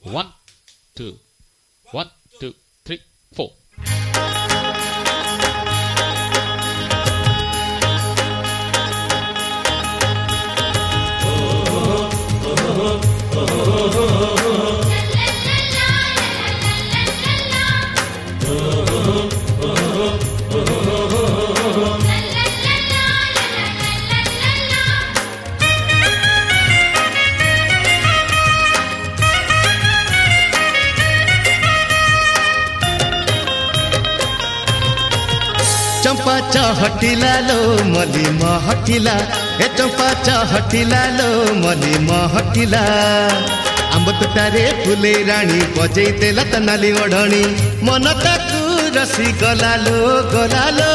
1 2 1 2 3 4 चंपा चहटिला लो मली महटिला ए चंपा चहटिला लो मली महटिला आंब तुटारे फुले राणी बजै देला त नाली ओढणी मन ताकू रसी गलालो गलालो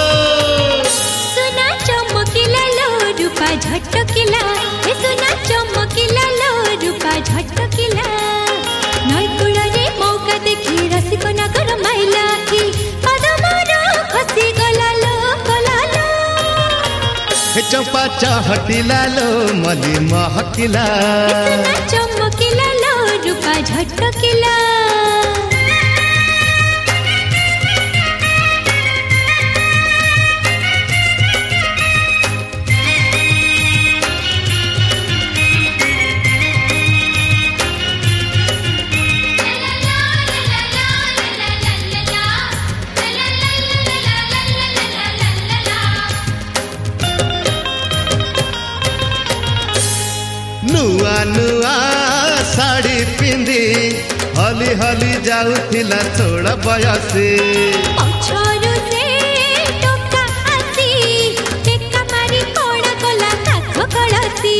सुना चमकिला लो रूपा झटकिला ए सुना चमकिला लो रूपा झटकिला नई कुळरे मौका देखि रसिक नगर माइला की पदमर खसी गलालो गलालो हे चंपा चहटिला लो मली महटिला सुना चमकिला लो रूपा झटकिला नुआ नुआ साड़ी पिंदी हली हली जाउथिला छोड़ बयसी पछरु से टोका आसी टेका मारी कोणा कोला काख कळसी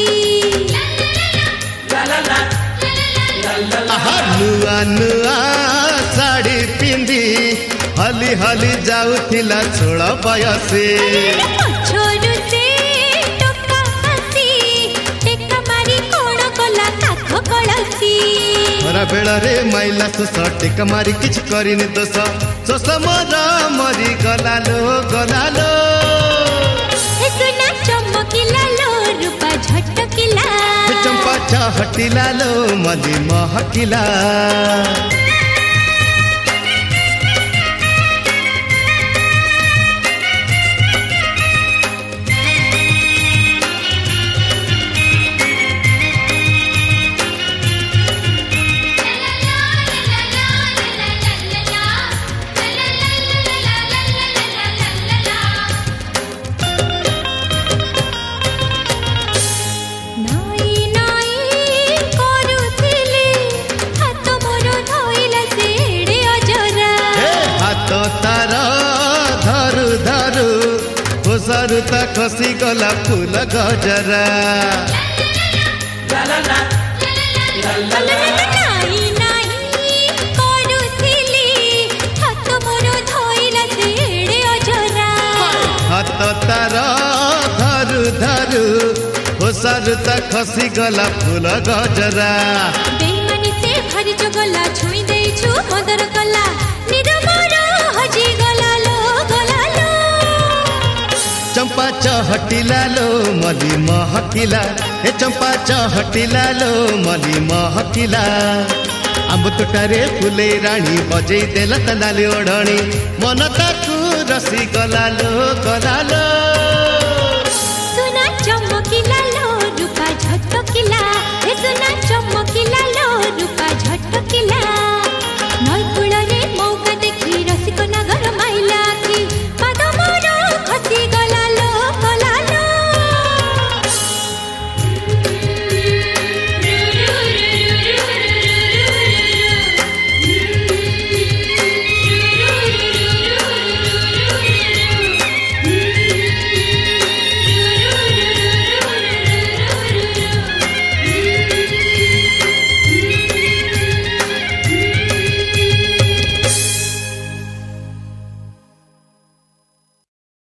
आहा नुआ नुआ साड़ी पिंदी हली हली जाउथिला छोड़ बयसी पछरु से टोका आसी टेका मारी कोणा कोला काख कळसी हरा बेड़ा रे माइला सोस टेका मारी किछ करिनि दोष सोस मरा मरी गलालो गलालो हे सुना चमकिला लो रूपा झटकिला हे चंपा चहटिला लो मली महकिला नाई नाई करूथिली हाथ मोर धइला सेडे अजरा हे हाथ तार धरु धरु होसरु त खसी गला फूल गजरा नाई नाई करूथिली हाथ मोर धइला सेडे अजरा हाथ तार धरु धरु होसरु त खसी गला फूल गजरा बेईमानी से भरी जगला छुई देछु मदर कला निरमर हजी गलालो गलालो चंपा चहटिला लो मली महकिला हे चंपा चहटिला लो मली महकिला आंब तुटारे फुले राणी बजै देला त नाली ओढणी मन ताकू रसी गलालो गलालो